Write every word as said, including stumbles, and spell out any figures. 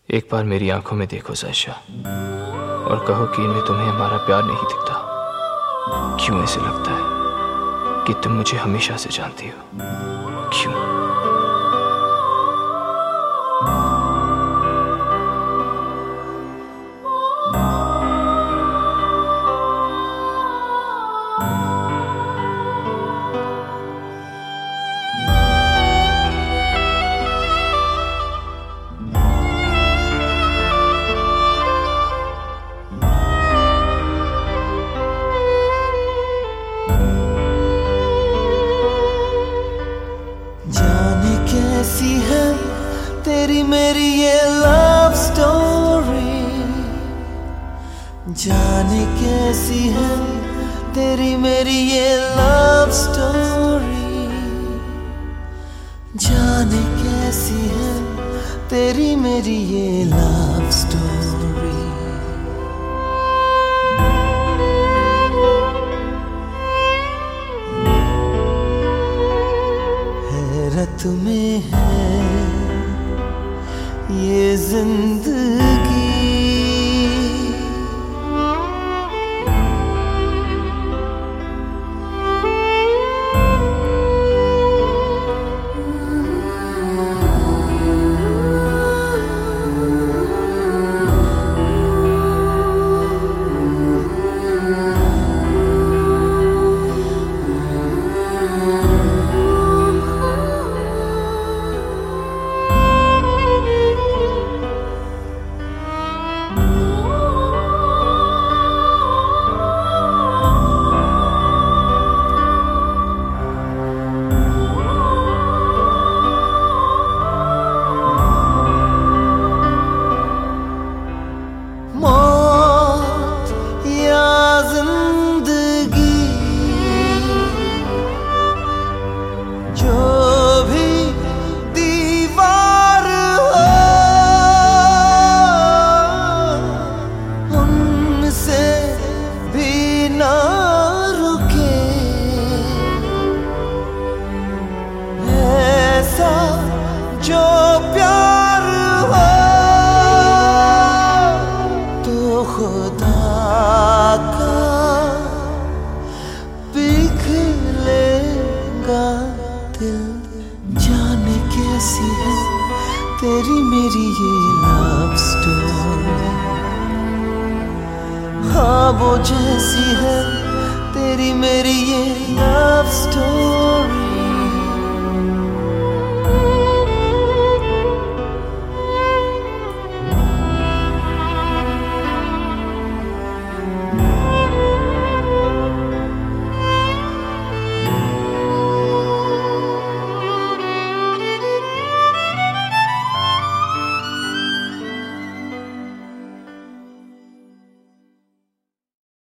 एक बार मेरी आंखों में देखो सायशा, और कहो कि इनमें तुम्हें हमारा प्यार नहीं दिखता। क्यों ऐसे लगता है कि तुम मुझे हमेशा से जानती हो? क्यों? जाने कैसी है तेरी मेरी ये लव स्टोरी, जाने कैसी है तेरी मेरी ये लव स्टोरी, जाने कैसी है तेरी मेरी ये लव स्टोरी। हैरत में है ये जिंदगी, जो प्यार हो तो खुदा का पिघलेगा दिल। जाने कैसी है तेरी मेरी ये लव स्टोरी, ख्वाबों जैसी है तेरी मेरी ये लव स्टोरी।